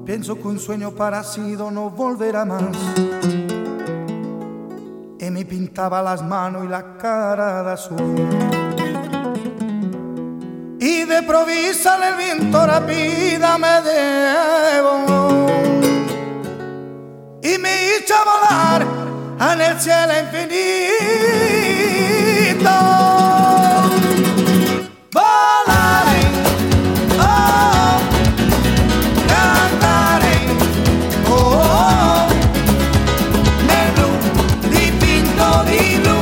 Pienso que un sueño parecido no volverá más. Y me pintaba las manos y la cara de azul. Y de provisa el viento rápida me llevó y me hizo volar en el cielo infinito. Volaré, oh, cantaré, oh, nel blu dipinto di blu,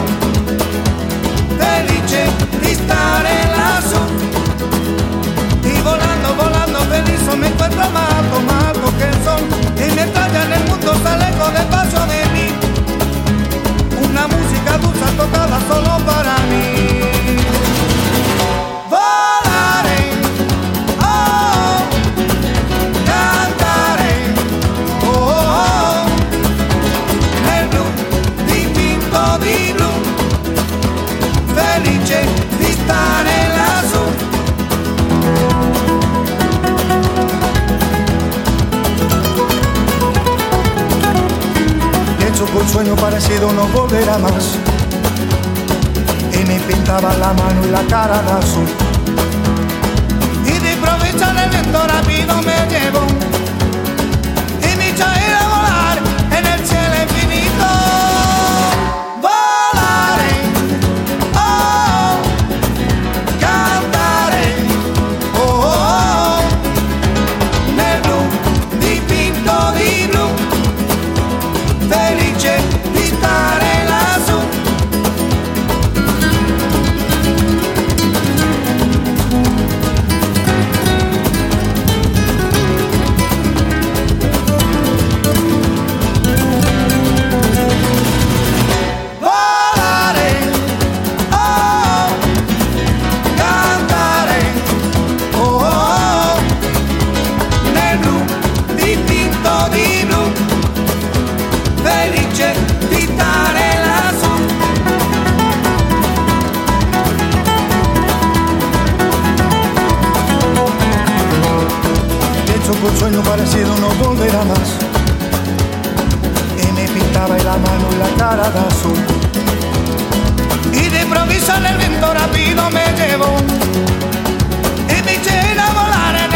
felice di stare lassù. Y volando, volando feliz me encuentro amado, amado que son. Y mientras ya en el mundo sale con el paso de mí, una música dulce tocada solo para mí. Volaré, oh, cantaré, oh, oh, nel blu dipinto di blu, felice di stare lassù. Un sueño parecido no volverá más. Y me pintaba la mano y la cara de azul. Y de improviso el viento rápido me llevó y me hizo ir a volar en el cielo infinito. Volaré, oh, cantaré, oh, oh, nel blu dipinto di blu, felice di stare lassù. Volare, oh, cantare, oh, oh, nel blu dipinto di blu, felice di stare lassù. Pienso que un sueño parecido no volverá más. Y me pintaba la mano y la cara de azul. Y de improviso el viento rápido me llevó y me hizo ir a volar